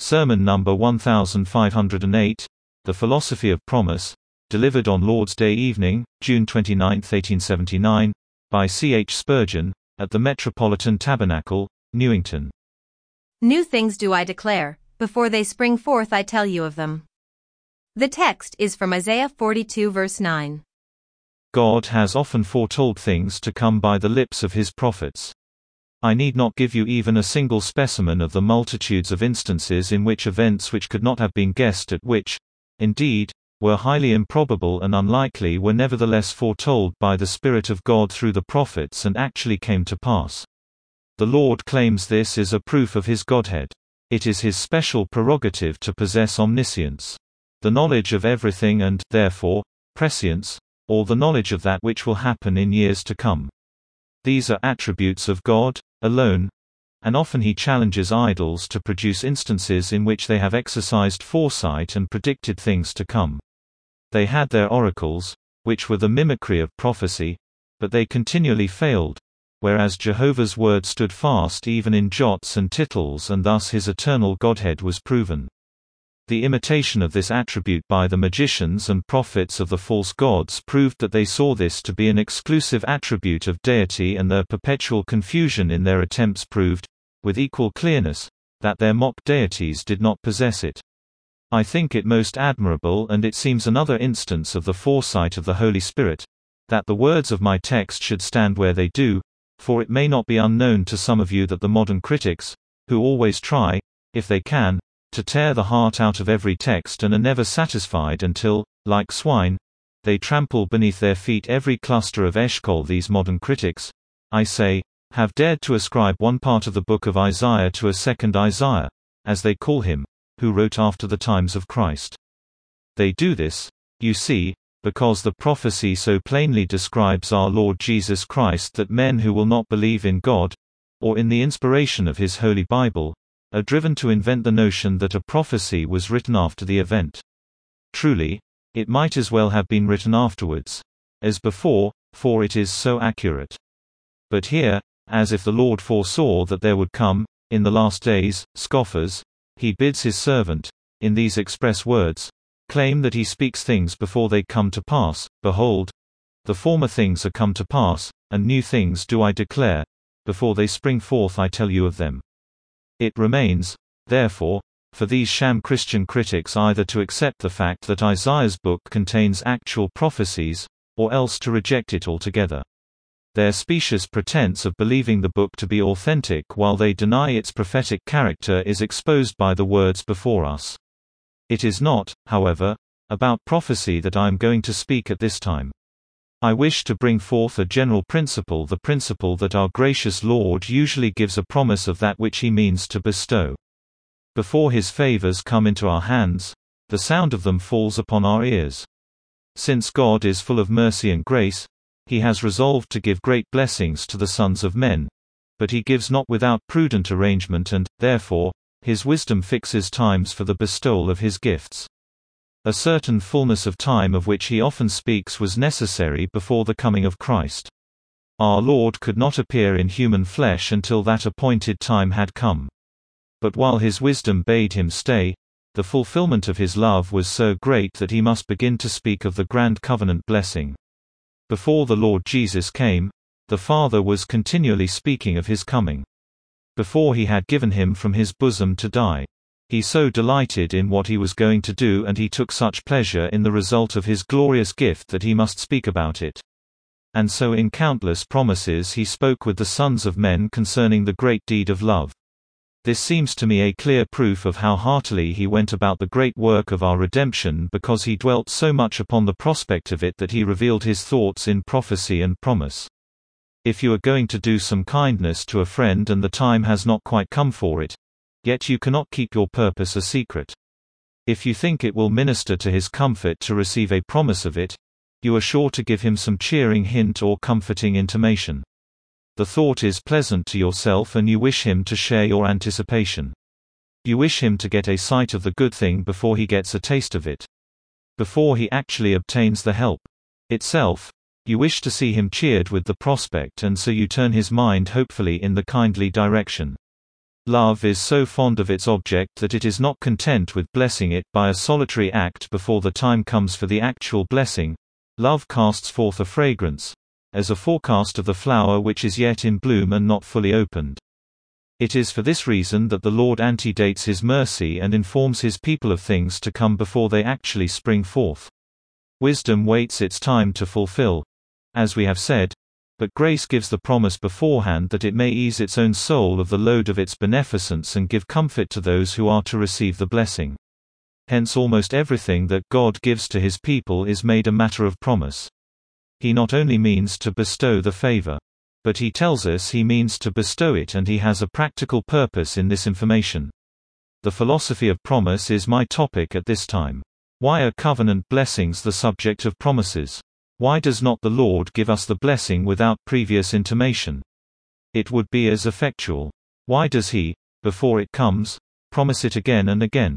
Sermon number 1508, The Philosophy of Promise, delivered on Lord's Day evening, June 29, 1879, by C. H. Spurgeon, at the Metropolitan Tabernacle, Newington. New things do I declare, before they spring forth I tell you of them. The text is from Isaiah 42 verse 9. God has often foretold things to come by the lips of his prophets. I need not give you even a single specimen of the multitudes of instances in which events which could not have been guessed at which, indeed, were highly improbable and unlikely were nevertheless foretold by the Spirit of God through the prophets and actually came to pass. The Lord claims this is a proof of his Godhead. It is his special prerogative to possess omniscience, the knowledge of everything and, therefore, prescience, or the knowledge of that which will happen in years to come. These are attributes of God alone, and often he challenges idols to produce instances in which they have exercised foresight and predicted things to come. They had their oracles, which were the mimicry of prophecy, but they continually failed, whereas Jehovah's word stood fast even in jots and tittles, and thus his eternal Godhead was proven. The imitation of this attribute by the magicians and prophets of the false gods proved that they saw this to be an exclusive attribute of deity, and their perpetual confusion in their attempts proved, with equal clearness, that their mock deities did not possess it. I think it most admirable, and it seems another instance of the foresight of the Holy Spirit, that the words of my text should stand where they do, for it may not be unknown to some of you that the modern critics, who always try, if they can, to tear the heart out of every text and are never satisfied until, like swine, they trample beneath their feet every cluster of Eshcol. These modern critics, I say, have dared to ascribe one part of the book of Isaiah to a second Isaiah, as they call him, who wrote after the times of Christ. They do this, you see, because the prophecy so plainly describes our Lord Jesus Christ that men who will not believe in God, or in the inspiration of his Holy Bible, are driven to invent the notion that a prophecy was written after the event. Truly, it might as well have been written afterwards, as before, for it is so accurate. But here, as if the Lord foresaw that there would come, in the last days, scoffers, he bids his servant, in these express words, claim that he speaks things before they come to pass. Behold, the former things are come to pass, and new things do I declare, before they spring forth I tell you of them. It remains, therefore, for these sham Christian critics either to accept the fact that Isaiah's book contains actual prophecies, or else to reject it altogether. Their specious pretense of believing the book to be authentic while they deny its prophetic character is exposed by the words before us. It is not, however, about prophecy that I am going to speak at this time. I wish to bring forth a general principle, the principle that our gracious Lord usually gives a promise of that which he means to bestow. Before his favors come into our hands, the sound of them falls upon our ears. Since God is full of mercy and grace, he has resolved to give great blessings to the sons of men, but he gives not without prudent arrangement, and, therefore, his wisdom fixes times for the bestowal of his gifts. A certain fullness of time of which he often speaks was necessary before the coming of Christ. Our Lord could not appear in human flesh until that appointed time had come. But while his wisdom bade him stay, the fulfillment of his love was so great that he must begin to speak of the grand covenant blessing. Before the Lord Jesus came, the Father was continually speaking of his coming. Before he had given him from his bosom to die, he so delighted in what he was going to do, and he took such pleasure in the result of his glorious gift that he must speak about it. And so in countless promises he spoke with the sons of men concerning the great deed of love. This seems to me a clear proof of how heartily he went about the great work of our redemption, because he dwelt so much upon the prospect of it that he revealed his thoughts in prophecy and promise. If you are going to do some kindness to a friend and the time has not quite come for it, yet you cannot keep your purpose a secret. If you think it will minister to his comfort to receive a promise of it, you are sure to give him some cheering hint or comforting intimation. The thought is pleasant to yourself, and you wish him to share your anticipation. You wish him to get a sight of the good thing before he gets a taste of it. Before he actually obtains the help itself, you wish to see him cheered with the prospect, and so you turn his mind hopefully in the kindly direction. Love is so fond of its object that it is not content with blessing it by a solitary act before the time comes for the actual blessing. Love casts forth a fragrance, as a forecast of the flower which is yet in bloom and not fully opened. It is for this reason that the Lord antedates His mercy and informs His people of things to come before they actually spring forth. Wisdom waits its time to fulfill, as we have said, but grace gives the promise beforehand that it may ease its own soul of the load of its beneficence and give comfort to those who are to receive the blessing. Hence almost everything that God gives to His people is made a matter of promise. He not only means to bestow the favor, but He tells us He means to bestow it, and He has a practical purpose in this information. The philosophy of promise is my topic at this time. Why are covenant blessings the subject of promises? Why does not the Lord give us the blessing without previous intimation? It would be as effectual. Why does He, before it comes, promise it again and again?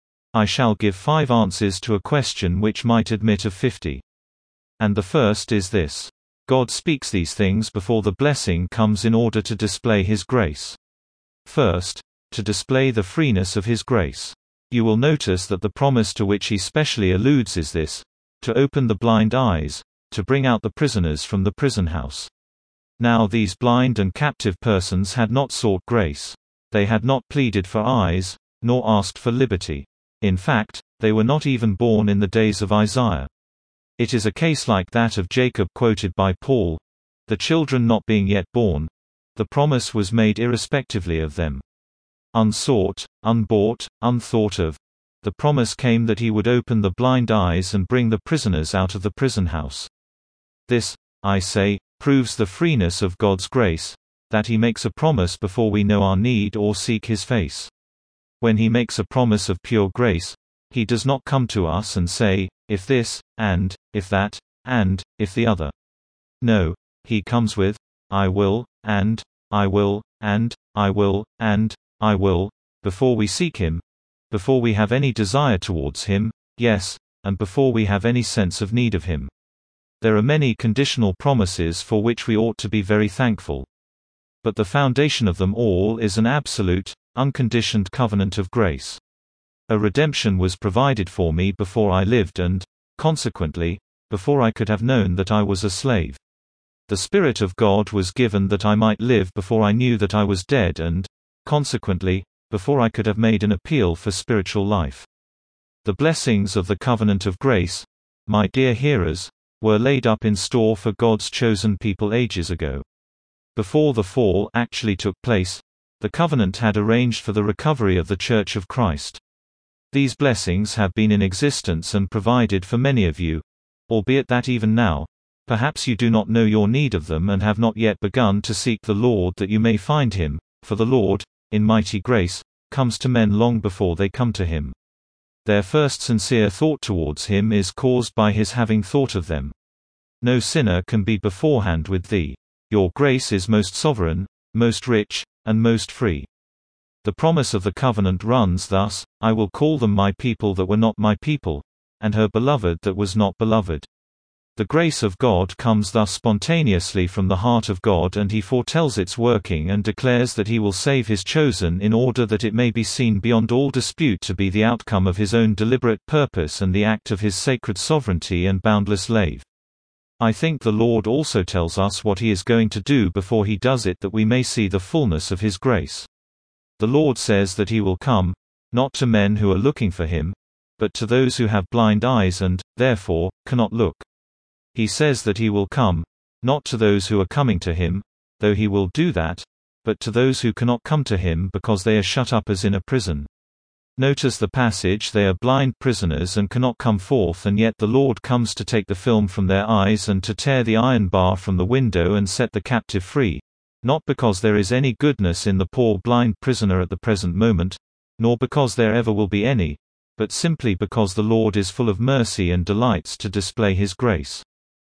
I shall give 5 answers to a question which might admit of 50. And the first is this. God speaks these things before the blessing comes in order to display His grace. First, to display the freeness of His grace. You will notice that the promise to which He specially alludes is this: to open the blind eyes, to bring out the prisoners from the prison house. Now these blind and captive persons had not sought grace. They had not pleaded for eyes, nor asked for liberty. In fact, they were not even born in the days of Isaiah. It is a case like that of Jacob quoted by Paul, the children not being yet born. The promise was made irrespectively of them. Unsought, unbought, unthought of, the promise came that He would open the blind eyes and bring the prisoners out of the prison house. This, I say, proves the freeness of God's grace, that He makes a promise before we know our need or seek His face. When He makes a promise of pure grace, He does not come to us and say, if this, and, if that, and, if the other. No, He comes with, I will, and, I will, and, I will, and, I will, before we seek Him, before we have any desire towards Him, yes, and before we have any sense of need of Him. There are many conditional promises for which we ought to be very thankful. But the foundation of them all is an absolute, unconditioned covenant of grace. A redemption was provided for me before I lived and, consequently, before I could have known that I was a slave. The Spirit of God was given that I might live before I knew that I was dead and, consequently, before I could have made an appeal for spiritual life. The blessings of the covenant of grace, my dear hearers, were laid up in store for God's chosen people ages ago. Before the fall actually took place, the covenant had arranged for the recovery of the Church of Christ. These blessings have been in existence and provided for many of you, albeit that even now, perhaps you do not know your need of them and have not yet begun to seek the Lord that you may find Him, for the Lord, in mighty grace, comes to men long before they come to Him. Their first sincere thought towards Him is caused by His having thought of them. No sinner can be beforehand with Thee. Your grace is most sovereign, most rich, and most free. The promise of the covenant runs thus: I will call them my people that were not my people, and her beloved that was not beloved. The grace of God comes thus spontaneously from the heart of God, and He foretells its working and declares that He will save His chosen in order that it may be seen beyond all dispute to be the outcome of His own deliberate purpose and the act of His sacred sovereignty and boundless love. I think the Lord also tells us what He is going to do before He does it, that we may see the fullness of His grace. The Lord says that He will come, not to men who are looking for Him, but to those who have blind eyes and, therefore, cannot look. He says that He will come, not to those who are coming to Him, though He will do that, but to those who cannot come to Him because they are shut up as in a prison. Notice the passage: they are blind prisoners and cannot come forth, and yet the Lord comes to take the film from their eyes and to tear the iron bar from the window and set the captive free, not because there is any goodness in the poor blind prisoner at the present moment, nor because there ever will be any, but simply because the Lord is full of mercy and delights to display His grace.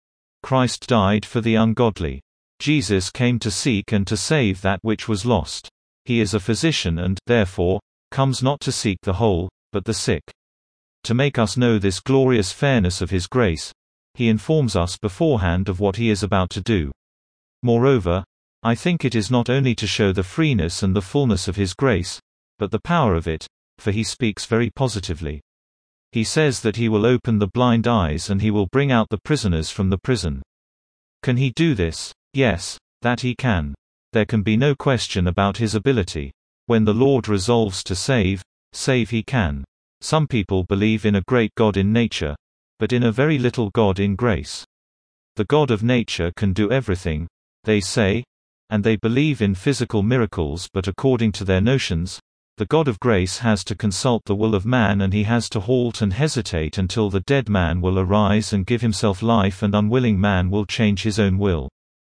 Christ died for the ungodly. Jesus came to seek and to save that which was lost. He is a physician and, therefore, comes not to seek the whole, but the sick. To make us know this glorious fairness of His grace, He informs us beforehand of what He is about to do. Moreover, I think it is not only to show the freeness and the fullness of his grace, but the power of it, for he speaks very positively. He says that he will open the blind eyes and he will bring out the prisoners from the prison. Can he do this? Yes, that he can. There can be no question about his ability. When the Lord resolves to save he can. Some people believe in a great God in nature, but in a very little God in grace. The God of nature can do everything, they say, and they believe in physical miracles, but according to their notions, the God of grace has to consult the will of man, and he has to halt and hesitate until the dead man will arise and give himself life and unwilling man will change his own will.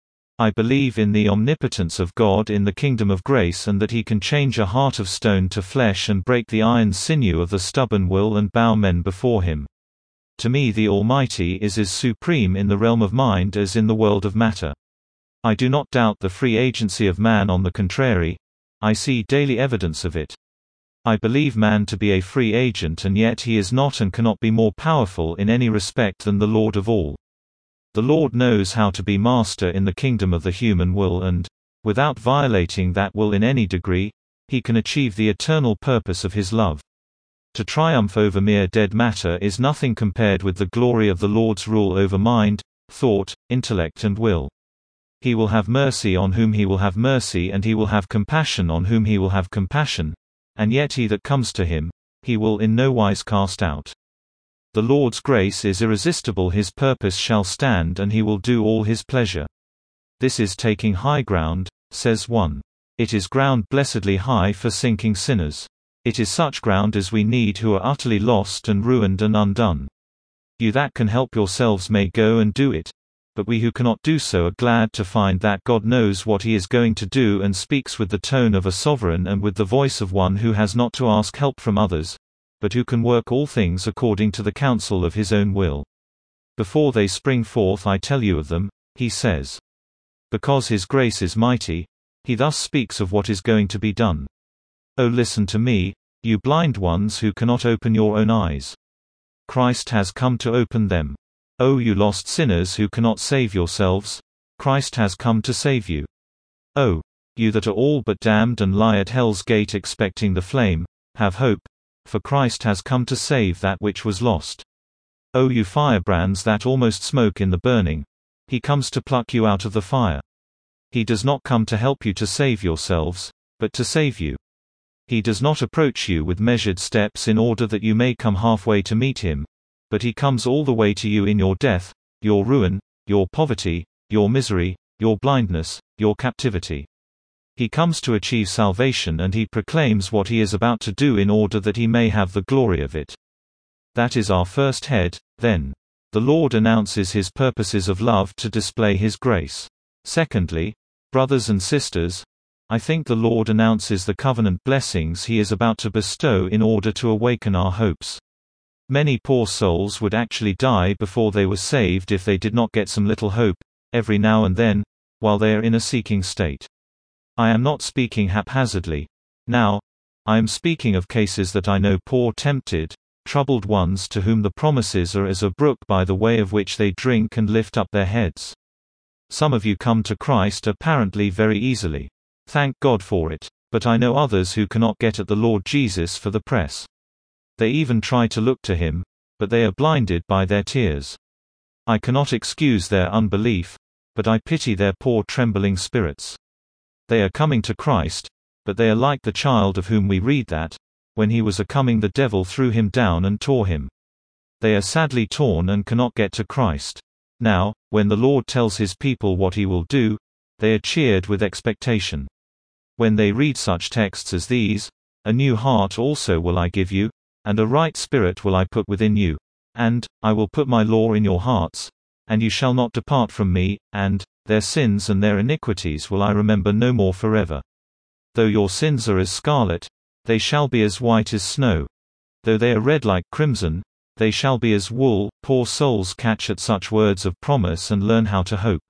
I believe in the omnipotence of God in the kingdom of grace, and that he can change a heart of stone to flesh and break the iron sinew of the stubborn will and bow men before him. To me the Almighty is as supreme in the realm of mind as in the world of matter. I do not doubt the free agency of man, on the contrary, I see daily evidence of it. I believe man to be a free agent, and yet he is not and cannot be more powerful in any respect than the Lord of all. The Lord knows how to be master in the kingdom of the human will, and, without violating that will in any degree, he can achieve the eternal purpose of his love. To triumph over mere dead matter is nothing compared with the glory of the Lord's rule over mind, thought, intellect and will. He will have mercy on whom he will have mercy, and he will have compassion on whom he will have compassion, and yet he that comes to him, he will in no wise cast out. The Lord's grace is irresistible, his purpose shall stand, and he will do all his pleasure. This is taking high ground, says one. It is ground blessedly high for sinking sinners. It is such ground as we need who are utterly lost and ruined and undone. You that can help yourselves may go and do it, but we who cannot do so are glad to find that God knows what he is going to do and speaks with the tone of a sovereign and with the voice of one who has not to ask help from others, but who can work all things according to the counsel of his own will. Before they spring forth I tell you of them, he says. Because his grace is mighty, he thus speaks of what is going to be done. Oh, listen to me, you blind ones who cannot open your own eyes. Christ has come to open them. Oh, you lost sinners who cannot save yourselves, Christ has come to save you. Oh, you that are all but damned and lie at hell's gate expecting the flame, have hope, for Christ has come to save that which was lost. Oh, you firebrands that almost smoke in the burning, he comes to pluck you out of the fire. He does not come to help you to save yourselves, but to save you. He does not approach you with measured steps in order that you may come halfway to meet him, but he comes all the way to you in your death, your ruin, your poverty, your misery, your blindness, your captivity. He comes to achieve salvation, and he proclaims what he is about to do in order that he may have the glory of it. That is our first head, then. The Lord announces his purposes of love to display his grace. Secondly, brothers and sisters, I think the Lord announces the covenant blessings he is about to bestow in order to awaken our hopes. Many poor souls would actually die before they were saved if they did not get some little hope, every now and then, while they are in a seeking state. I am not speaking haphazardly. Now, I am speaking of cases that I know, poor tempted, troubled ones to whom the promises are as a brook by the way of which they drink and lift up their heads. Some of you come to Christ apparently very easily. Thank God for it. But I know others who cannot get at the Lord Jesus for the press. They even try to look to him, but they are blinded by their tears. I cannot excuse their unbelief, but I pity their poor trembling spirits. They are coming to Christ, but they are like the child of whom we read that, when he was a-coming the devil threw him down and tore him. They are sadly torn and cannot get to Christ. Now, when the Lord tells his people what he will do, they are cheered with expectation. When they read such texts as these, "A new heart also will I give you, and a right spirit will I put within you, and, I will put my law in your hearts, and you shall not depart from me, and, their sins and their iniquities will I remember no more forever. Though your sins are as scarlet, they shall be as white as snow. Though they are red like crimson, they shall be as wool." Poor souls catch at such words of promise and learn how to hope.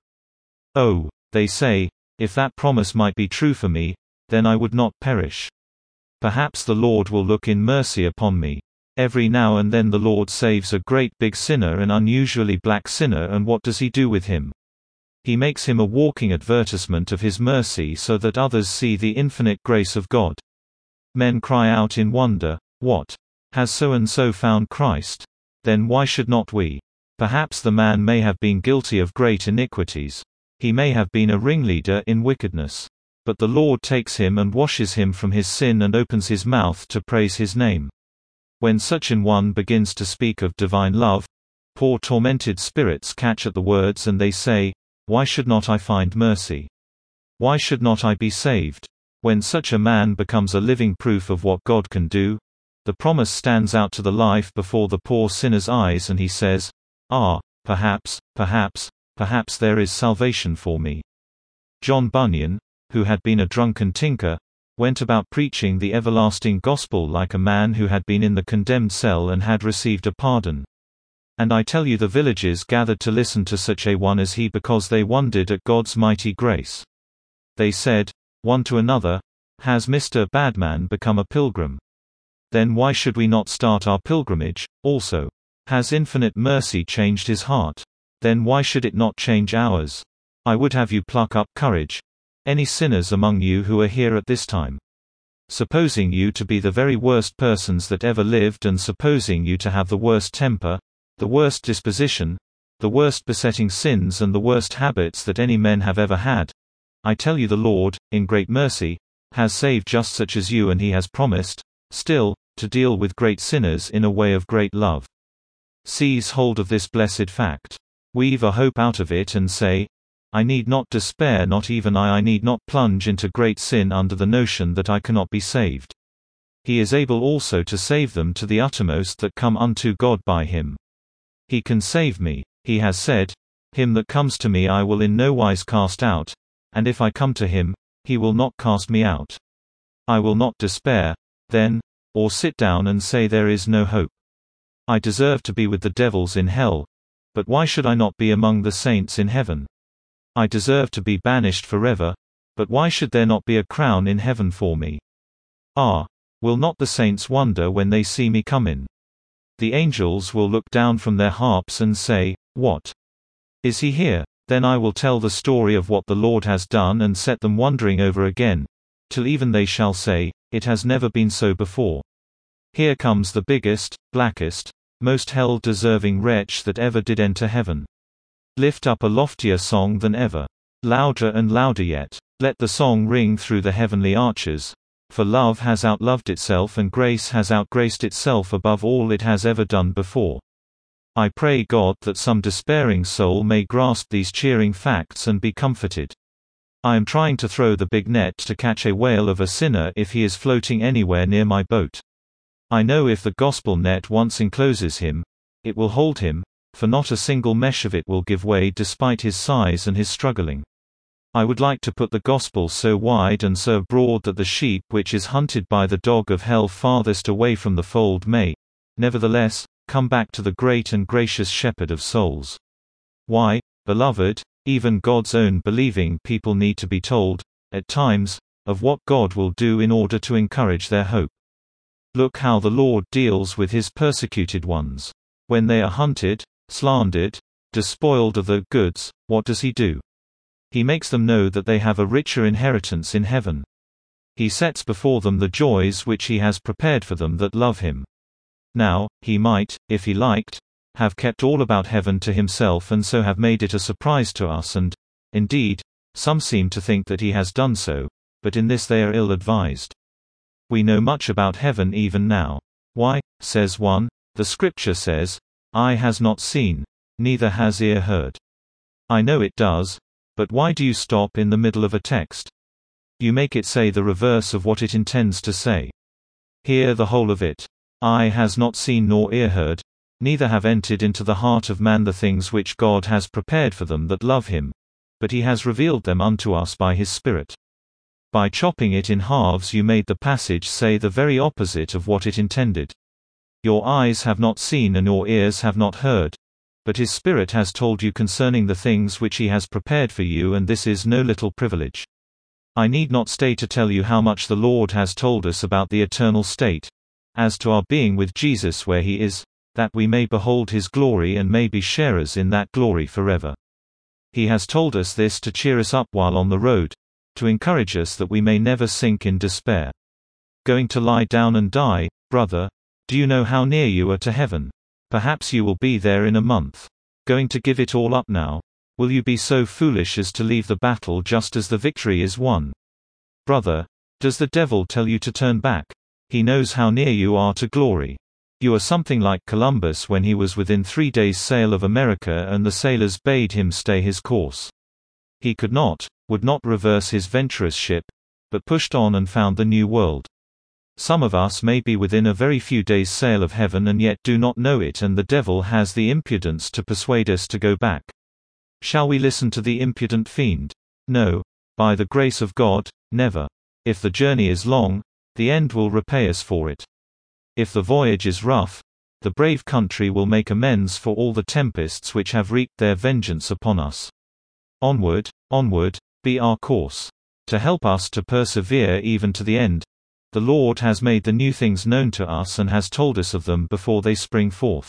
Oh, they say, if that promise might be true for me, then I would not perish. Perhaps the Lord will look in mercy upon me. Every now and then the Lord saves a great big sinner, an unusually black sinner, and what does he do with him? He makes him a walking advertisement of his mercy so that others see the infinite grace of God. Men cry out in wonder, "What? Has so-and-so found Christ? Then why should not we?" Perhaps the man may have been guilty of great iniquities. He may have been a ringleader in wickedness. But the Lord takes him and washes him from his sin and opens his mouth to praise his name. When such an one begins to speak of divine love, poor tormented spirits catch at the words and they say, "Why should not I find mercy? Why should not I be saved?" When such a man becomes a living proof of what God can do, the promise stands out to the life before the poor sinner's eyes and he says, perhaps there is salvation for me." John Bunyan, who had been a drunken tinker, went about preaching the everlasting gospel like a man who had been in the condemned cell and had received a pardon. And I tell you the villages gathered to listen to such a one as he because they wondered at God's mighty grace. They said, one to another, "Has Mr. Badman become a pilgrim? Then why should we not start our pilgrimage, also? Has infinite mercy changed his heart? Then why should it not change ours? I would have you pluck up courage, any sinners among you who are here at this time. Supposing you to be the very worst persons that ever lived and supposing you to have the worst temper, the worst disposition, the worst besetting sins and the worst habits that any men have ever had, I tell you the Lord, in great mercy, has saved just such as you and he has promised, still, to deal with great sinners in a way of great love. Seize hold of this blessed fact. Weave a hope out of it and say, I need not despair, not even I need not plunge into great sin under the notion that I cannot be saved. He is able also to save them to the uttermost that come unto God by him. He can save me, he has said, him that comes to me I will in no wise cast out, and if I come to him, he will not cast me out. I will not despair, then, or sit down and say there is no hope. I deserve to be with the devils in hell, but why should I not be among the saints in heaven? I deserve to be banished forever, but why should there not be a crown in heaven for me? Will not the saints wonder when they see me come in? The angels will look down from their harps and say, What? Is he here? Then I will tell the story of what the Lord has done and set them wondering over again, till even they shall say, It has never been so before. Here comes the biggest, blackest, most hell-deserving wretch that ever did enter heaven. Lift up a loftier song than ever. Louder and louder yet. Let the song ring through the heavenly arches. For love has outloved itself and grace has outgraced itself above all it has ever done before. I pray God that some despairing soul may grasp these cheering facts and be comforted. I am trying to throw the big net to catch a whale of a sinner if he is floating anywhere near my boat. I know if the gospel net once encloses him, it will hold him, for not a single mesh of it will give way despite his size and his struggling. I would like to put the gospel so wide and so broad that the sheep which is hunted by the dog of hell farthest away from the fold may, nevertheless, come back to the great and gracious shepherd of souls. Why, beloved, even God's own believing people need to be told, at times, of what God will do in order to encourage their hope. Look how the Lord deals with his persecuted ones. When they are hunted, slandered, despoiled of their goods, what does he do? He makes them know that they have a richer inheritance in heaven. He sets before them the joys which he has prepared for them that love him. Now, he might, if he liked, have kept all about heaven to himself and so have made it a surprise to us and, indeed, some seem to think that he has done so, but in this they are ill-advised. We know much about heaven even now. Why, says one, the scripture says, Eye has not seen, neither has ear heard. I know it does, but why do you stop in the middle of a text? You make it say the reverse of what it intends to say. Hear the whole of it. Eye has not seen nor ear heard, neither have entered into the heart of man the things which God has prepared for them that love him, but he has revealed them unto us by his Spirit. By chopping it in halves you made the passage say the very opposite of what it intended. Your eyes have not seen and your ears have not heard, but his Spirit has told you concerning the things which he has prepared for you, and this is no little privilege. I need not stay to tell you how much the Lord has told us about the eternal state, as to our being with Jesus where he is, that we may behold his glory and may be sharers in that glory forever. He has told us this to cheer us up while on the road, to encourage us that we may never sink in despair. Going to lie down and die, brother? Do you know how near you are to heaven? Perhaps you will be there in a month. Going to give it all up now? Will you be so foolish as to leave the battle just as the victory is won? Brother, does the devil tell you to turn back? He knows how near you are to glory. You are something like Columbus when he was within 3 days' sail of America and the sailors bade him stay his course. He would not reverse his venturous ship, but pushed on and found the new world. Some of us may be within a very few days' sail of heaven and yet do not know it, and the devil has the impudence to persuade us to go back. Shall we listen to the impudent fiend? No. By the grace of God, never. If the journey is long, the end will repay us for it. If the voyage is rough, the brave country will make amends for all the tempests which have wreaked their vengeance upon us. Onward, onward, be our course. To help us to persevere even to the end, the Lord has made the new things known to us and has told us of them before they spring forth.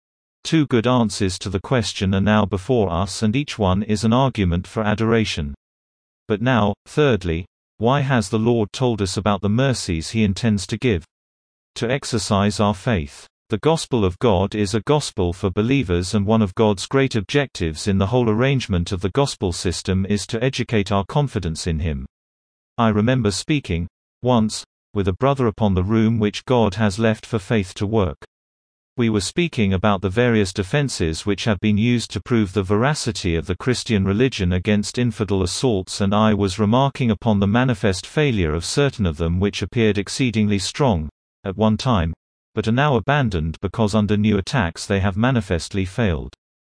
2 good answers to the question are now before us, and each one is an argument for adoration. But now, thirdly, why has the Lord told us about the mercies He intends to give? To exercise our faith. The gospel of God is a gospel for believers, and one of God's great objectives in the whole arrangement of the gospel system is to educate our confidence in Him. I remember speaking, once, with a brother upon the room which God has left for faith to work. We were speaking about the various defenses which have been used to prove the veracity of the Christian religion against infidel assaults, and I was remarking upon the manifest failure of certain of them which appeared exceedingly strong at one time, but are now abandoned because under new attacks they have manifestly failed.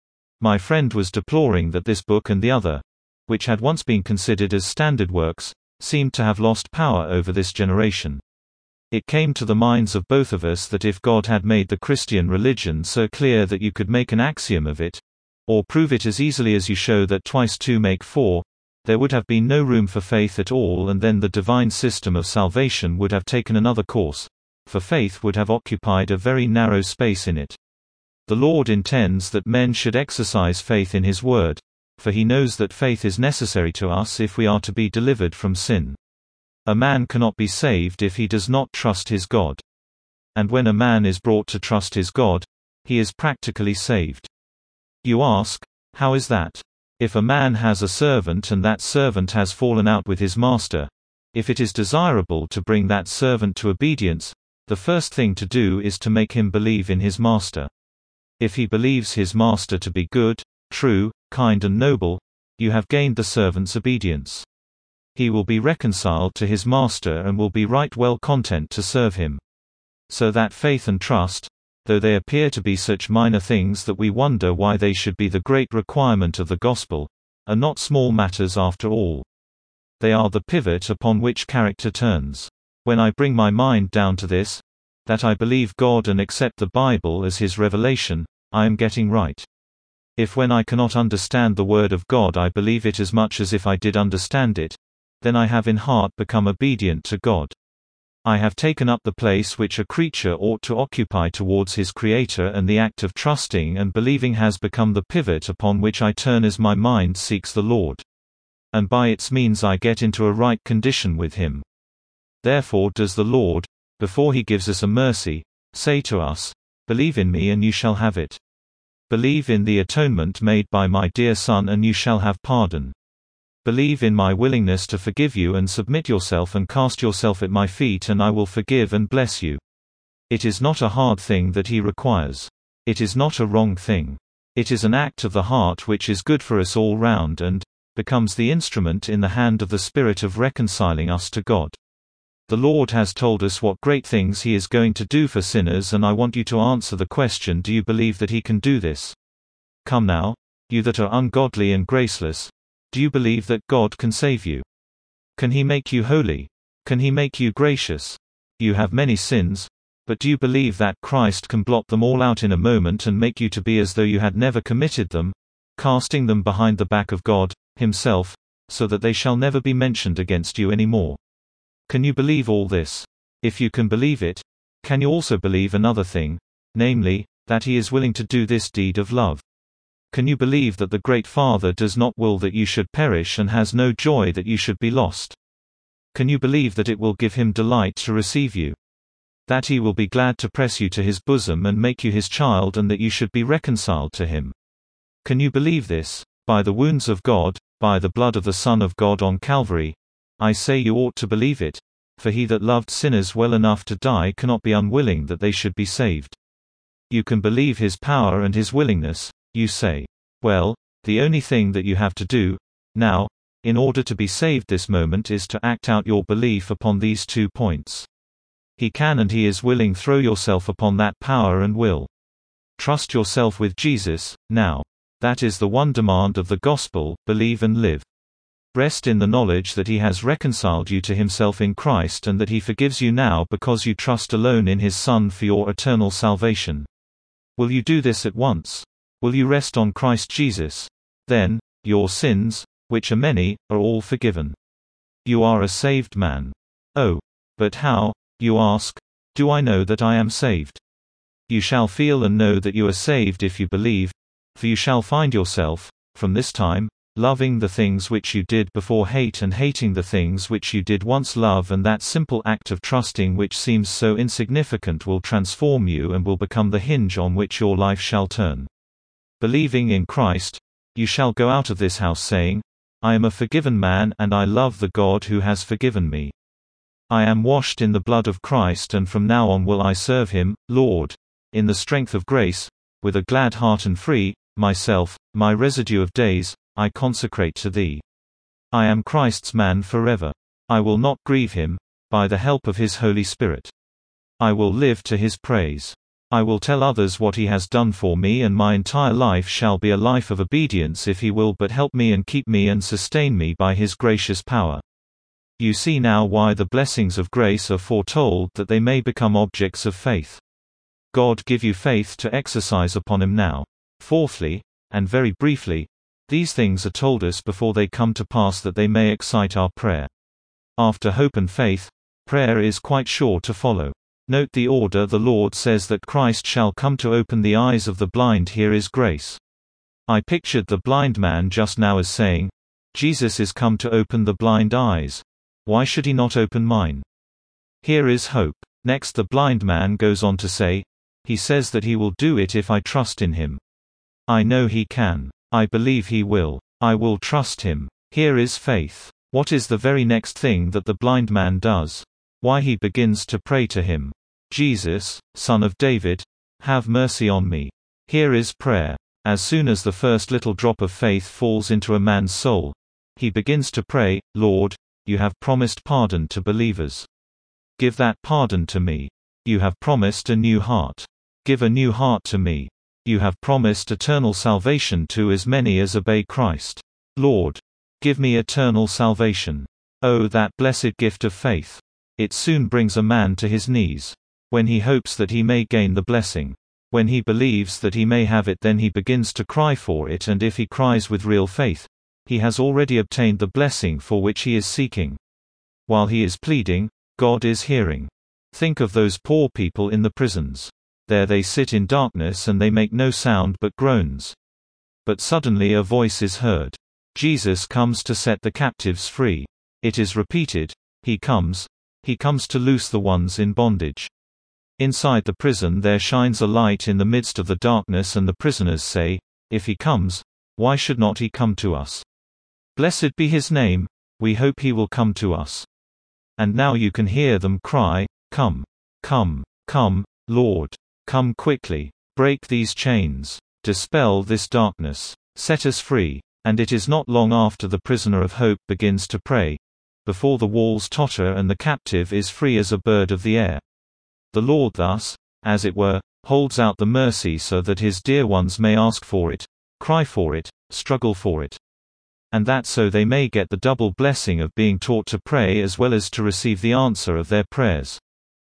My friend was deploring that this book and the other, which had once been considered as standard works, seemed to have lost power over this generation. It came to the minds of both of us that if God had made the Christian religion so clear that you could make an axiom of it, or prove it as easily as you show that 2 + 2 make 4, there would have been no room for faith at all, and then the divine system of salvation would have taken another course, for faith would have occupied a very narrow space in it. The Lord intends that men should exercise faith in His word, for He knows that faith is necessary to us if we are to be delivered from sin. A man cannot be saved if he does not trust his God. And when a man is brought to trust his God, he is practically saved. You ask, how is that? If a man has a servant and that servant has fallen out with his master, if it is desirable to bring that servant to obedience, the first thing to do is to make him believe in his master. If he believes his master to be good, true, kind and noble, you have gained the servant's obedience. He will be reconciled to his master and will be right well content to serve him. So that faith and trust, though they appear to be such minor things that we wonder why they should be the great requirement of the gospel, are not small matters after all. They are the pivot upon which character turns. When I bring my mind down to this, that I believe God and accept the Bible as His revelation, I am getting right. If when I cannot understand the Word of God I believe it as much as if I did understand it, then I have in heart become obedient to God. I have taken up the place which a creature ought to occupy towards his Creator, and the act of trusting and believing has become the pivot upon which I turn as my mind seeks the Lord. And by its means I get into a right condition with Him. Therefore does the Lord, before He gives us a mercy, say to us, "Believe in me and you shall have it. Believe in the atonement made by my dear Son and you shall have pardon. Believe in my willingness to forgive you and submit yourself and cast yourself at my feet and I will forgive and bless you." It is not a hard thing that He requires. It is not a wrong thing. It is an act of the heart which is good for us all round and becomes the instrument in the hand of the Spirit of reconciling us to God. The Lord has told us what great things He is going to do for sinners, and I want you to answer the question: do you believe that He can do this? Come now, you that are ungodly and graceless, do you believe that God can save you? Can He make you holy? Can He make you gracious? You have many sins, but do you believe that Christ can blot them all out in a moment and make you to be as though you had never committed them, casting them behind the back of God Himself, so that they shall never be mentioned against you any more? Can you believe all this? If you can believe it, can you also believe another thing, namely, that He is willing to do this deed of love? Can you believe that the great Father does not will that you should perish and has no joy that you should be lost? Can you believe that it will give him delight to receive you? That he will be glad to press you to his bosom and make you his child, and that you should be reconciled to him? Can you believe this? By the wounds of God, by the blood of the Son of God on Calvary, I say you ought to believe it, for he that loved sinners well enough to die cannot be unwilling that they should be saved. You can believe his power and his willingness. You say, well, the only thing that you have to do, now, in order to be saved this moment is to act out your belief upon these 2 points. He can and he is willing. Throw yourself upon that power and will. Trust yourself with Jesus, now. That is the one demand of the gospel, believe and live. Rest in the knowledge that he has reconciled you to himself in Christ and that he forgives you now because you trust alone in his Son for your eternal salvation. Will you do this at once? Will you rest on Christ Jesus? Then, your sins, which are many, are all forgiven. You are a saved man. Oh, but how, you ask, do I know that I am saved? You shall feel and know that you are saved if you believe, for you shall find yourself, from this time, loving the things which you did before hate and hating the things which you did once love, and that simple act of trusting which seems so insignificant will transform you and will become the hinge on which your life shall turn. Believing in Christ, you shall go out of this house saying, I am a forgiven man and I love the God who has forgiven me. I am washed in the blood of Christ and from now on will I serve him, Lord, in the strength of grace, with a glad heart and free, myself, my residue of days, I consecrate to thee. I am Christ's man forever. I will not grieve him, by the help of his Holy Spirit. I will live to his praise. I will tell others what he has done for me, and my entire life shall be a life of obedience if he will but help me and keep me and sustain me by his gracious power. You see now why the blessings of grace are foretold, that they may become objects of faith. God give you faith to exercise upon him now. Fourthly, and very briefly, these things are told us before they come to pass that they may excite our prayer. After hope and faith, prayer is quite sure to follow. Note the order. The Lord says that Christ shall come to open the eyes of the blind. Here is grace. I pictured the blind man just now as saying, Jesus is come to open the blind eyes. Why should he not open mine? Here is hope. Next the blind man goes on to say, he says that he will do it if I trust in him. I know he can. I believe he will. I will trust him. Here is faith. What is the very next thing that the blind man does? Why, he begins to pray to him. Jesus, Son of David, have mercy on me. Here is prayer. As soon as the first little drop of faith falls into a man's soul, he begins to pray, Lord, you have promised pardon to believers. Give that pardon to me. You have promised a new heart. Give a new heart to me. You have promised eternal salvation to as many as obey Christ. Lord, give me eternal salvation. Oh, that blessed gift of faith. It soon brings a man to his knees. When he hopes that he may gain the blessing. When he believes that he may have it, then he begins to cry for it, and if he cries with real faith, he has already obtained the blessing for which he is seeking. While he is pleading, God is hearing. Think of those poor people in the prisons. There they sit in darkness and they make no sound but groans. But suddenly a voice is heard. Jesus comes to set the captives free. It is repeated, He comes to loose the ones in bondage. Inside the prison there shines a light in the midst of the darkness, and the prisoners say, if He comes, why should not He come to us? Blessed be His name, we hope He will come to us. And now you can hear them cry, Come, come, come, Lord. Come quickly. Break these chains. Dispel this darkness. Set us free. And it is not long after the prisoner of hope begins to pray, before the walls totter and the captive is free as a bird of the air. The Lord thus, as it were, holds out the mercy so that His dear ones may ask for it, cry for it, struggle for it. And that so they may get the double blessing of being taught to pray as well as to receive the answer of their prayers.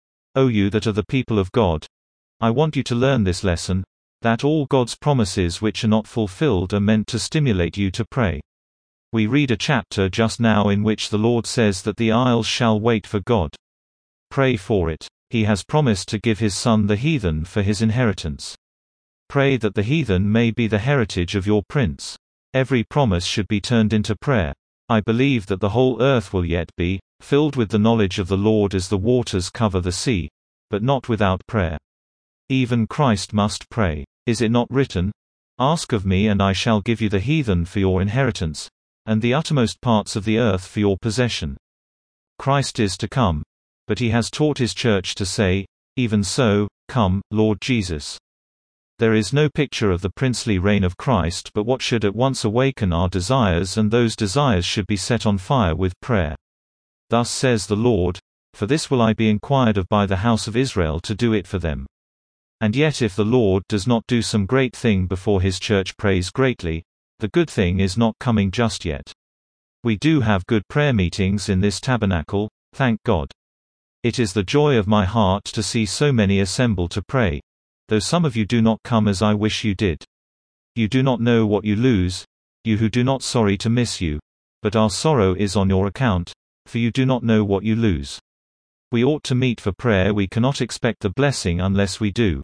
O you that are the people of God, I want you to learn this lesson, that all God's promises which are not fulfilled are meant to stimulate you to pray. We read a chapter just now in which the Lord says that the isles shall wait for God. Pray for it. He has promised to give His Son the heathen for His inheritance. Pray that the heathen may be the heritage of your prince. Every promise should be turned into prayer. I believe that the whole earth will yet be filled with the knowledge of the Lord as the waters cover the sea, but not without prayer. Even Christ must pray. Is it not written, "Ask of me and I shall give you the heathen for your inheritance, and the uttermost parts of the earth for your possession"? Christ is to come, but he has taught his church to say, "Even so, come, Lord Jesus." There is no picture of the princely reign of Christ but what should at once awaken our desires, and those desires should be set on fire with prayer. Thus says the Lord, "For this will I be inquired of by the house of Israel to do it for them." And yet if the Lord does not do some great thing before his church prays greatly, the good thing is not coming just yet. We do have good prayer meetings in this tabernacle, thank God. It is the joy of my heart to see so many assemble to pray, though some of you do not come as I wish you did. You do not know what you lose, you who do not sorry to miss you, but our sorrow is on your account, for you do not know what you lose. We ought to meet for prayer. We cannot expect the blessing unless we do.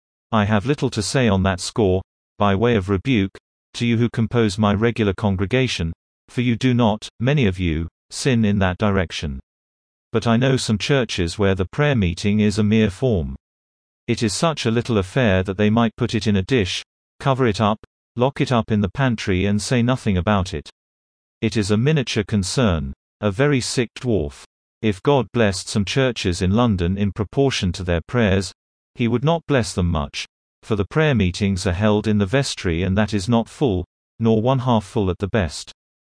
I have little to say on that score, by way of rebuke, to you who compose my regular congregation, for you do not, many of you, sin in that direction. But I know some churches where the prayer meeting is a mere form. It is such a little affair that they might put it in a dish, cover it up, lock it up in the pantry and say nothing about it. It is a miniature concern, a very sick dwarf. If God blessed some churches in London in proportion to their prayers, he would not bless them much, for the prayer meetings are held in the vestry and that is not full, nor one half full at the best.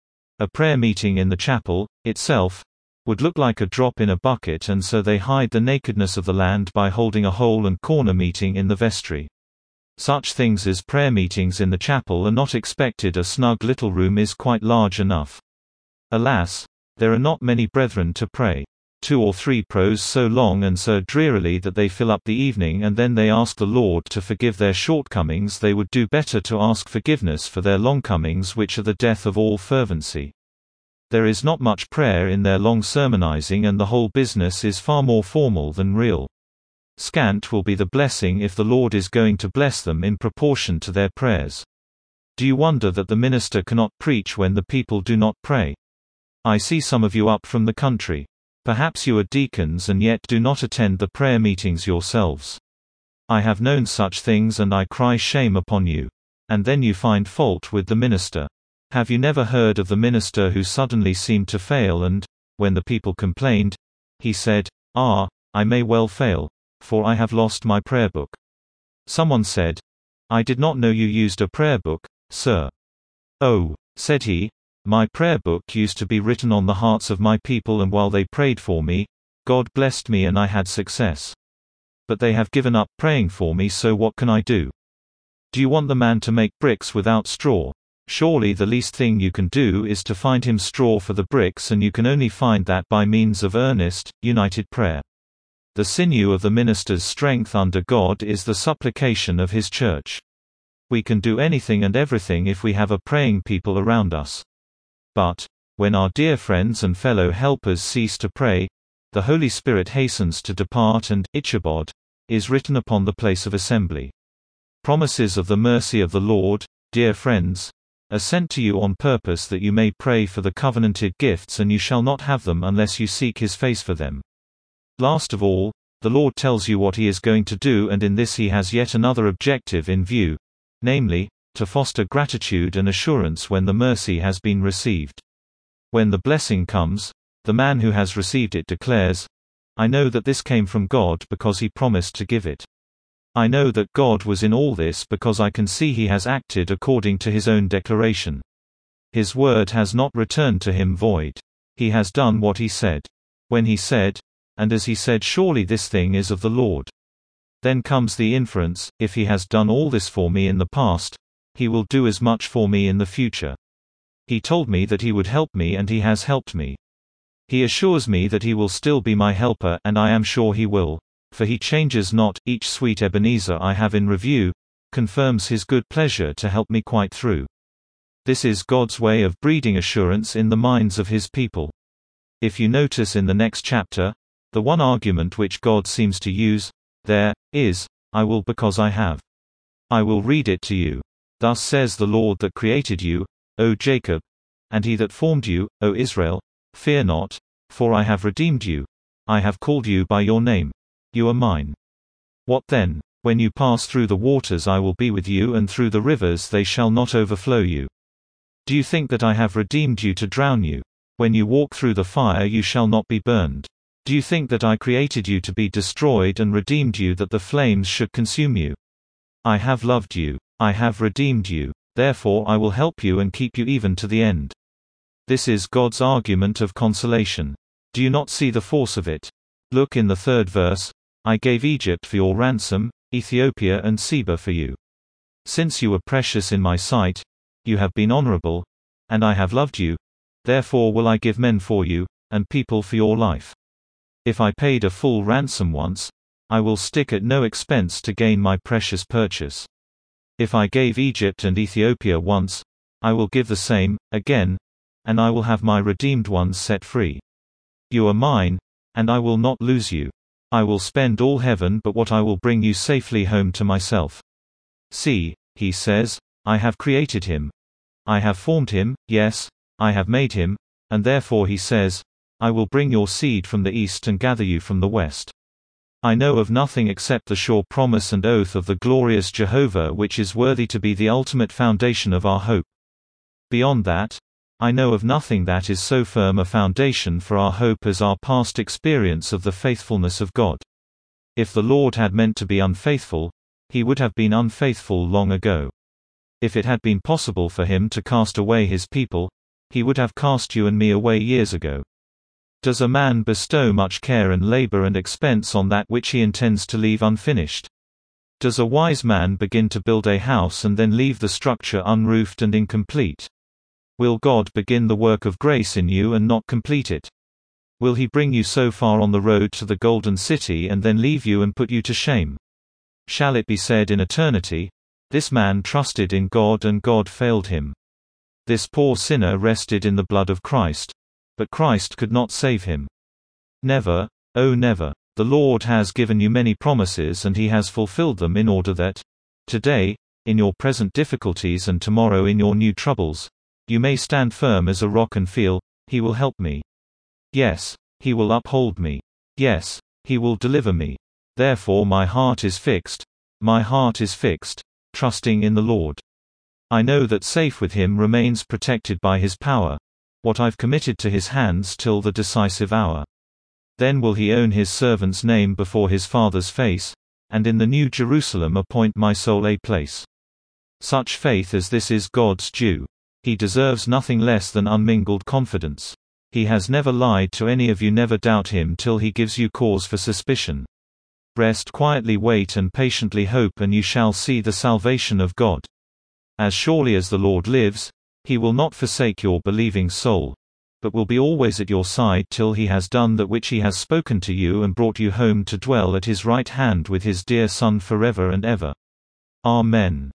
A prayer meeting in the chapel, itself, would look like a drop in a bucket, and so they hide the nakedness of the land by holding a hole and corner meeting in the vestry. Such things as prayer meetings in the chapel are not expected. A snug little room is quite large enough. Alas, there are not many brethren to pray. 2 or 3 prose so long and so drearily that they fill up the evening, and then they ask the Lord to forgive their shortcomings. They would do better to ask forgiveness for their longcomings, which are the death of all fervency. There is not much prayer in their long sermonizing, and the whole business is far more formal than real. Scant will be the blessing if the Lord is going to bless them in proportion to their prayers. Do you wonder that the minister cannot preach when the people do not pray? I see some of you up from the country. Perhaps you are deacons and yet do not attend the prayer meetings yourselves. I have known such things and I cry shame upon you. And then you find fault with the minister. Have you never heard of the minister who suddenly seemed to fail and, when the people complained, he said, "Ah, I may well fail, for I have lost my prayer book." Someone said, "I did not know you used a prayer book, sir." "Oh," said he, "my prayer book used to be written on the hearts of my people, and while they prayed for me, God blessed me and I had success. But they have given up praying for me, so what can I do? Do you want the man to make bricks without straw? Surely the least thing you can do is to find him straw for the bricks, and you can only find that by means of earnest, united prayer. The sinew of the minister's strength under God is the supplication of his church. We can do anything and everything if we have a praying people around us. But, when our dear friends and fellow helpers cease to pray, the Holy Spirit hastens to depart, and Ichabod is written upon the place of assembly. Promises of the mercy of the Lord, dear friends, are sent to you on purpose that you may pray for the covenanted gifts, and you shall not have them unless you seek his face for them. Last of all, the Lord tells you what he is going to do, and in this he has yet another objective in view, namely, to foster gratitude and assurance when the mercy has been received. When the blessing comes, the man who has received it declares, "I know that this came from God because he promised to give it. I know that God was in all this because I can see he has acted according to his own declaration. His word has not returned to him void. He has done what he said. When he said, and as he said, surely this thing is of the Lord." Then comes the inference, if he has done all this for me in the past, he will do as much for me in the future. He told me that he would help me, and he has helped me. He assures me that he will still be my helper, and I am sure he will. For he changes not. Each sweet Ebenezer I have in review confirms his good pleasure to help me quite through. This is God's way of breeding assurance in the minds of his people. If you notice in the next chapter, the one argument which God seems to use there is, "I will because I have." I will read it to you. Thus says the Lord that created you, O Jacob, and he that formed you, O Israel, fear not, for I have redeemed you. I have called you by your name. You are mine. What then? When you pass through the waters I will be with you, and through the rivers they shall not overflow you. Do you think that I have redeemed you to drown you? When you walk through the fire you shall not be burned. Do you think that I created you to be destroyed and redeemed you that the flames should consume you? I have loved you. I have redeemed you. Therefore I will help you and keep you even to the end. This is God's argument of consolation. Do you not see the force of it? Look in the 3rd verse. I gave Egypt for your ransom, Ethiopia and Seba for you. Since you were precious in my sight, you have been honorable, and I have loved you, therefore will I give men for you, and people for your life. If I paid a full ransom once, I will stick at no expense to gain my precious purchase. If I gave Egypt and Ethiopia once, I will give the same, again, and I will have my redeemed ones set free. You are mine, and I will not lose you. I will spend all heaven but what I will bring you safely home to myself. See, he says, I have created him. I have formed him, yes, I have made him, and therefore he says, I will bring your seed from the east and gather you from the west. I know of nothing except the sure promise and oath of the glorious Jehovah, which is worthy to be the ultimate foundation of our hope. Beyond that, I know of nothing that is so firm a foundation for our hope as our past experience of the faithfulness of God. If the Lord had meant to be unfaithful, he would have been unfaithful long ago. If it had been possible for him to cast away his people, he would have cast you and me away years ago. Does a man bestow much care and labor and expense on that which he intends to leave unfinished? Does a wise man begin to build a house and then leave the structure unroofed and incomplete? Will God begin the work of grace in you and not complete it? Will he bring you so far on the road to the golden city and then leave you and put you to shame? Shall it be said in eternity, this man trusted in God and God failed him? This poor sinner rested in the blood of Christ, but Christ could not save him. Never, oh never. The Lord has given you many promises and he has fulfilled them in order that, today, in your present difficulties and tomorrow in your new troubles, you may stand firm as a rock and feel, he will help me. Yes, he will uphold me. Yes, he will deliver me. Therefore my heart is fixed, trusting in the Lord. I know that safe with him remains protected by his power, what I've committed to his hands till the decisive hour. Then will he own his servant's name before his Father's face, and in the New Jerusalem appoint my soul a place. Such faith as this is God's due. He deserves nothing less than unmingled confidence. He has never lied to any of you. Never doubt him till he gives you cause for suspicion. Rest quietly, wait and patiently hope, and you shall see the salvation of God. As surely as the Lord lives, he will not forsake your believing soul, but will be always at your side till he has done that which he has spoken to you and brought you home to dwell at his right hand with his dear Son forever and ever. Amen.